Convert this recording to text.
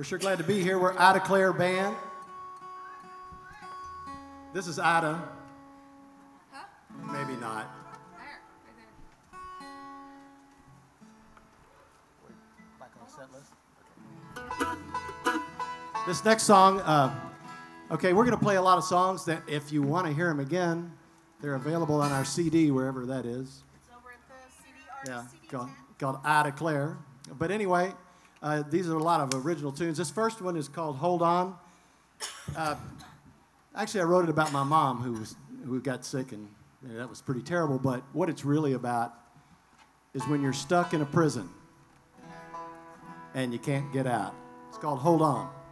We're sure glad to be here. We're Ada Clare Band. This is Ada. Huh? Maybe not. There, right Back on the set list. This next song, okay, we're going to play a lot of songs that if you want to hear them again, they're available on our CD, wherever that is. It's over at the CD artist CD Called Ada Clare. But anyway, these are a lot of original tunes. This first one is called Hold On. Actually, I wrote it about my mom who got sick, and that was pretty terrible. But what it's really about is when you're stuck in a prison and you can't get out. It's called Hold On.